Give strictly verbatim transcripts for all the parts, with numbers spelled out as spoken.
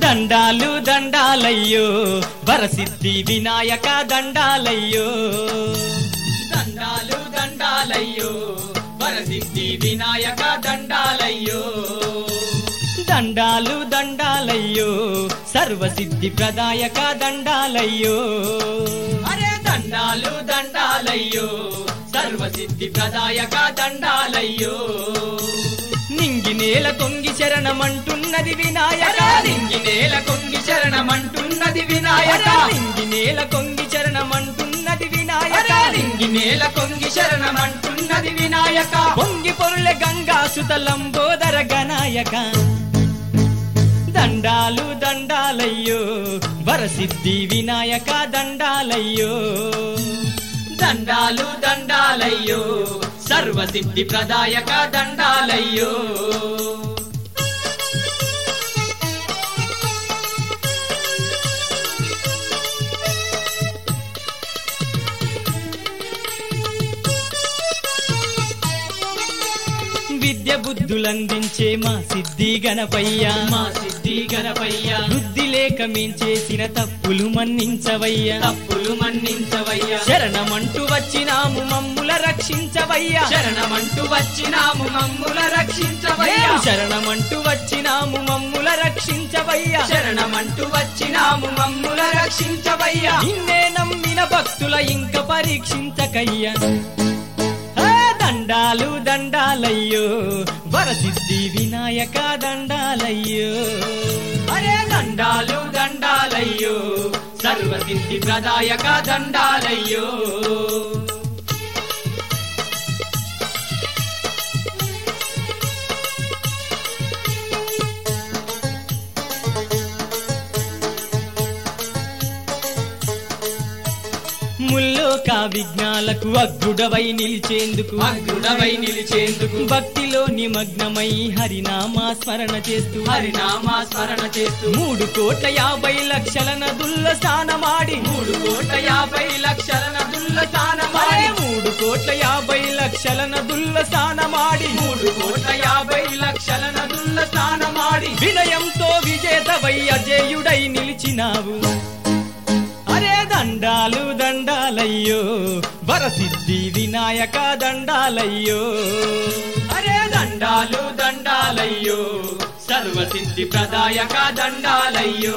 దండాలు దండాలయ్యో వరసిద్ధి వినాయక దండాలయ్యో దండాలు దండాలయ్యో వరసిద్ధి వినాయక దండాలయ్యో దండాలు దండాలయ్యో సర్వసిద్ధి ప్రదాయక దండాలయ్యో అరే దండాలు దండాలయ్యో సర్వసిద్ధి ప్రదాయక దండాలయ్యో నింగి నేల కొంగి శరణమంటున్నది వినాయక నింగి నేల కొంగి శరణమంటున్నది వినాయక నింగి నేల కొంగి శరణమంటున్నది వినాయక నింగి నేల కొంగి శరణమంటున్నది వినాయక పొంగి పొరుల గంగా సుత లంబోదర గణాయక దండాలు దండాలయ్యో వరసిద్ధి వినాయక దండాలయ్యో దండాలు దండాలయ్యో సర్వసిద్ధి ప్రదాయక దండాలయ్యో విద్య బుద్ధులందించే మా సిద్ధి గణపయ్య మా సిద్ధి గణపయ్య బుద్ధి లేక మేం చేసిన తప్పులు మన్నించవయ్యా తప్పులు మన్నించవయ్యా శరణమంటూ వచ్చినాము మమ్ముల రక్షించవయ్యా శరణమంటూ వచ్చినాము మమ్ముల రక్షించవయ్యా శరణమంటూ వచ్చినాము మమ్ముల రక్షించవయ్యా శరణమంటూ వచ్చినాము మమ్ముల రక్షించవయ్యా నిన్నే నమ్మిన భక్తుల ఇంక పరీక్షించకయ్యా దండాలు దండాలయ్యో వరసిద్ధి వినాయక దండాలయ్యో అరే దండాలు దండాలయ్యో సర్వసిద్ధి ప్రదాయక దండాలయ్యో ముల్లోక విఘ్నాలకు అగ్గుడవై నిలిచేందుకు అగ్గుడవై నిలిచేందుకు భక్తిలో నిమగ్నమై హరినామా స్మరణ చేస్తూ హరినామా స్మరణ చేస్తూ మూడు కోట్ల యాభై లక్షల నదుల్ల స్నానమాడి మూడు కోట్ల యాభై లక్షల నదుల్ల స్నానమాడి మూడు కోట్ల యాభై లక్షల నదుల్ల స్నానమాడి మూడు కోట్ల యాభై లక్షల నదుల్ల స్నానమాడి వినయంతో విజేతవై అజేయుడై నిలిచినావు అరే దండాలు దండాలయ్యో వరసిద్ధి వినాయక దండాలయ్యో అరే దండాలు దండాలయ్యో సర్వసిద్ధి ప్రదాయక దండాలయ్యో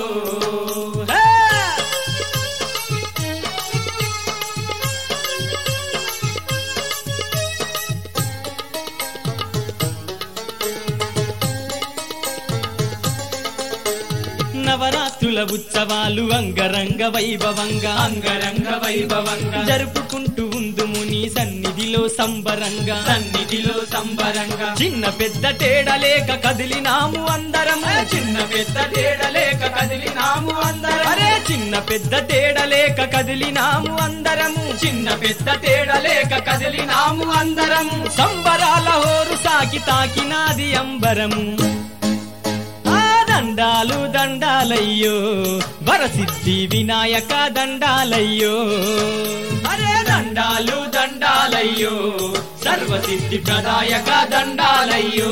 నవరాత్రుల ఉత్సవాలు అంగరంగ వైభవంగా అంగరంగ వైభవంగా జరుపుకుంటూ ఉందుము నీ సన్నిధిలో సంబరంగా సన్నిధిలో సంబరంగా చిన్న పెద్ద తేడలేక కదిలినాము అందరము చిన్న పెద్ద తేడలేక కదిలినాము అందరం అరే చిన్న పెద్ద తేడలేక కదిలినాము అందరము చిన్న పెద్ద తేడలేక కదిలినాము అందరము సంబరాల హోరు సాకి తాకినాది అంబరము దండాలు దండాలయ్యో వరసిద్ధి వినాయక దండాలయ్యో అరే దండాలు దండాలయ్యో సర్వసిద్ధి ప్రదాయక దండాలయ్యో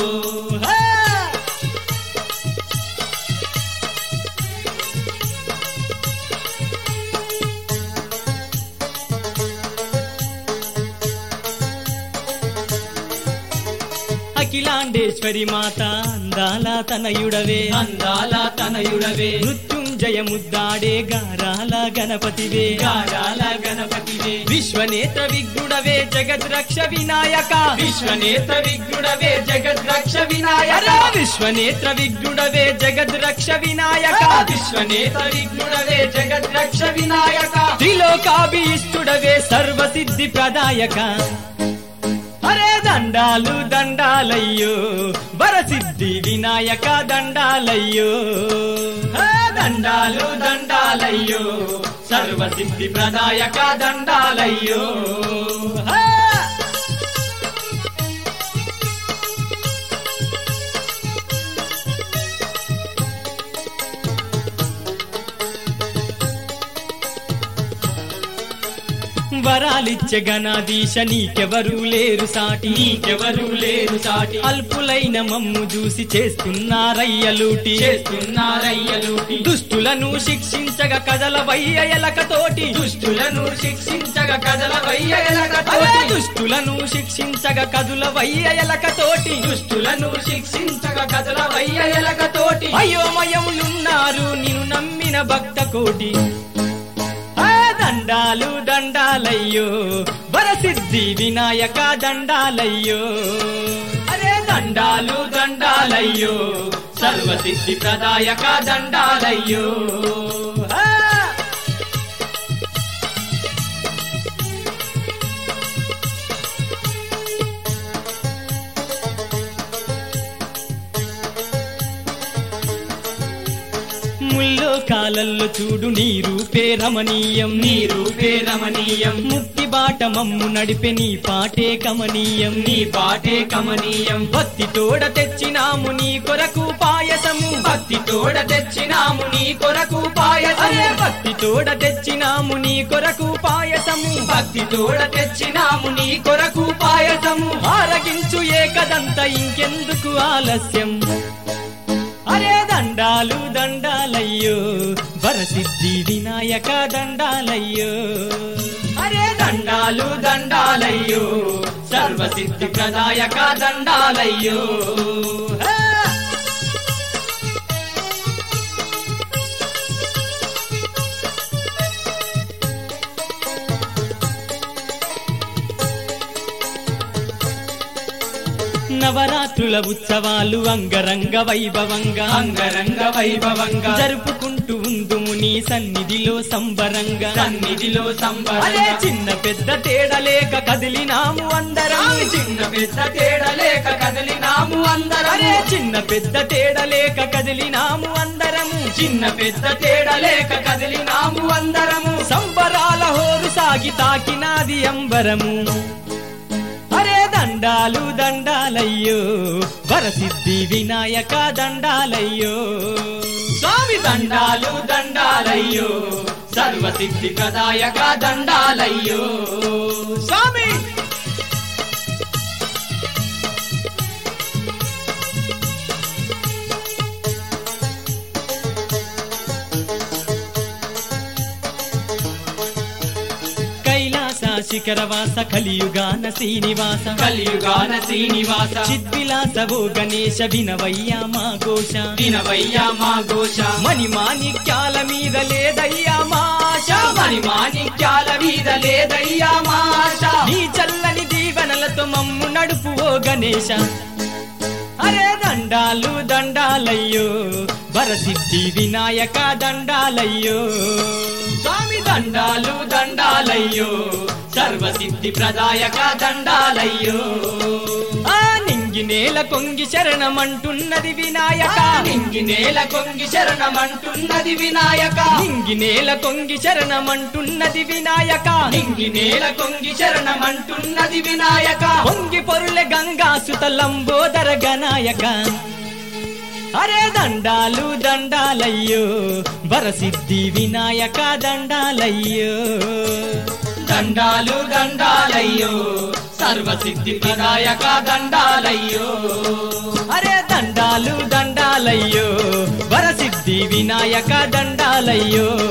అఖిలాండేశ్వరి మాత అందాల తనయుడవే అందాల తనయుడవే మృత్యుంజయ ముద్దాడే గారాల గణపతివే గారాల గణపతివే విశ్వనేత్ర విఘ్నుడవే జగద్రక్ష వినాయక విశ్వనేత్ర విఘ్నుడవే జగద్రక్ష వినాయక విశ్వనేత్ర విఘ్నుడవే జగద్రక్ష వినాయక విశ్వనేత్ర విఘ్నుడవే జగద్రక్ష వినాయక త్రిలోకాభీష్టుడవే సర్వసిద్ధి ప్రదాయక అరే దండాలు దండాలయ్యో వరసిద్ధి వినాయక దండాలయ్యో దండాలు దండాలయ్యో సర్వసిద్ధి ప్రదాయక దండాలయ్యో వరాలిచ్చే గణాధీశ నీకెవరూ లేరు సాటి నీకెవరూ లేరు సాటి అల్పులైన మమ్ము చూసి చేస్తున్నారయ్యలూటి చేస్తున్నారయ్యలూటి దుష్టులను శిక్షించగ కదలవయ్య ఎలకతోటి దుష్టులను శిక్షించగ కదలవయ్య అరే ఎలకతోటి దుష్టులను శిక్షించగ కదులవయ్య ఎలకతోటి దుష్టులను శిక్షించగ కదలవయ్య ఎలకతోటి అయోమయములున్నారు నిన్ను నమ్మిన భక్త కోటి ఆ దండాలు దండాలయ్యో వరసిద్ధి వినాయక దండాలయ్యో అరే దండాలు దండాలయ్యో సర్వసిద్ధి ప్రదాయక దండాలయ్యో ఆ! ముల్లో కాలల్లో చూడు నీ రూపే రమణీయం నీ రూపే రమణీయం ముక్తి బాట మమ్ము నడిపే నీ పాటే కమనీయం నీ పాటే కమనీయం భక్తి తోడ తెచ్చినాము నీ కొరకు పాయసము భక్తి తోడ తెచ్చినాము నీ కొరకు పాయసము అరే భక్తి తోడ తెచ్చినాము నీ కొరకు పాయసము భక్తి తోడ తెచ్చినాము నీ కొరకు పాయసము ఆరగించు ఏకదంత ఇంకెందుకు ఆలస్యం అరే దండాలు దండాలయ్యో వరసిద్ధి వినాయక దండాలయ్యో అరే దండాలు దండాలయ్యో సర్వసిద్ధి ప్రదాయక దండాలయ్యో ఆ! నవరాత్రుల ఉత్సవాలు అంగరంగ వైభవంగా అంగరంగ వైభవంగా జరుపుకుంటూ ఉందుము నీ సన్నిధిలో సంబరంగా సన్నిధిలో అదే సంబరంగా చిన్న పెద్ద తేడలేక కదిలినాము అందరం చిన్న పెద్ద తేడలేక కదిలినాము అందరం అరే చిన్న పెద్ద తేడలేక కదిలినాము అందరము చిన్న పెద్ద తేడలేక కదిలినాము అందరము సంబరాల హోరు సాగి తాకినాది అంబరము అరే దండాలు దండాలయ్యో వరసిద్ధి వినాయక దండాలయ్యో స్వామి దండాలు దండాలయ్యో సర్వసిద్ధి ప్రదాయక దండాలయ్యో స్వామి కైలాస శిఖరవాస కలియుగాన శ్రీనివాస కలియుగాన శ్రీనివాస చిద్విలాస ఓ గణేశ వినవయ్యా మా ఘోష వినవయ్యా మా ఘోష మణి మాణిక్యాల మీద లేదయ్యా మా ఆశ మణి మాణిక్యాల మీద లేదయ్యా మా ఆశ నీ చల్లని దీవెనలతో మమ్ము నడుపు ఓ గణేశ అరే దండాలు దండాలయ్యో వరసిద్ధి వినాయక దండాలయ్యో స్వామి దండాలు దండాలయ్యో సర్వసిద్ధి ప్రదాయక దండాలయ్యో ఆ నింగి నేల కొంగి శరణమంటున్నది వినాయక నింగి నేల కొంగి శరణమంటున్నది వినాయక నింగి నేల కొంగి శరణమంటున్నది వినాయక నింగి నేల కొంగి శరణమంటున్నది వినాయక పొంగి పొరుల గంగా సుత లంబోదర గణాయక అరే దండాలు దండాలయ్యో వరసిద్ధి వినాయక దండాలయ్యో దండాలు దండాలయ్యో సర్వసిద్ధి ప్రదాయక దండాలయ్యో అరే దండాలు దండాలయ్యో వరసిద్ధి వినాయక దండాలయ్యో